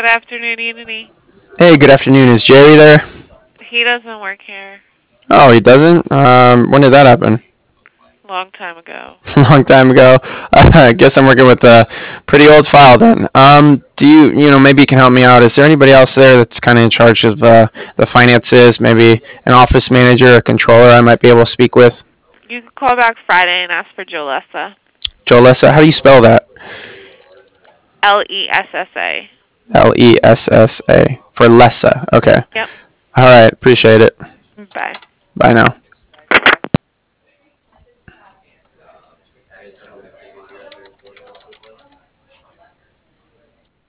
Good afternoon, Unity. Hey, good afternoon. Is Jerry there? He doesn't work here. Oh, he doesn't? When did that happen? Long time ago. A long time ago. I guess I'm working with a pretty old file then. Maybe you can help me out. Is there anybody else there that's kind of in charge of the finances? Maybe an office manager, a controller I might be able to speak with? You can call back Friday and ask for Jolessa. Jolessa, how do you spell that? Lessa. Lessa. For Lessa. Okay. Yep. All right. Appreciate it. Bye. Bye now.